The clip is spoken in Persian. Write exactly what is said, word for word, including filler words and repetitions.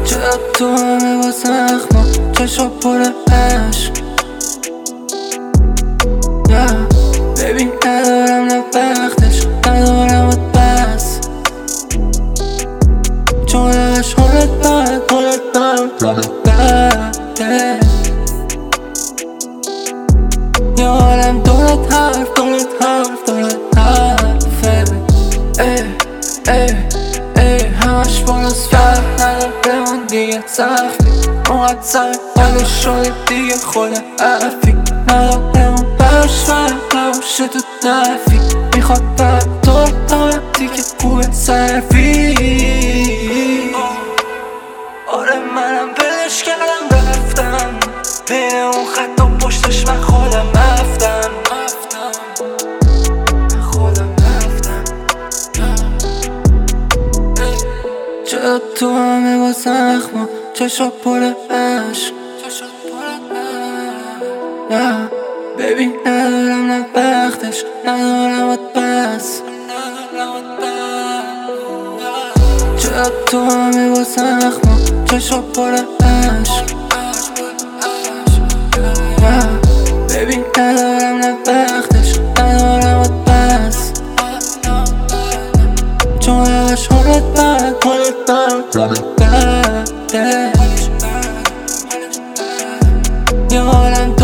چرا تو همه با زخما چشا پر عشق ببین ندارم نه وقتش ندارم بس چون همش حالت بد حالت بد حالت بده یه عالم دولت حرف دولت حرف دولت حرفه ای ای ای همش بالاست فرق نداره من دیگه سختی اونقدر سر حال شده دیگه خود حرفی نداره من براش فرق نباشه تو نفی میخواد بر تو دارتی که خوبه صرفی آره منم بلش کردم رفتم بین اون خط و پشتش من خودم رفتم من خودم رفتم چرا تو همه با زخما چشا پر عشق ببین ندارم نه وقتش ندارم بس چرا تو همه با زخما چشا پر عشق ببین ندارم نه وقتش ندارم بس چون همش حالت بد حالت بد بده یه عالم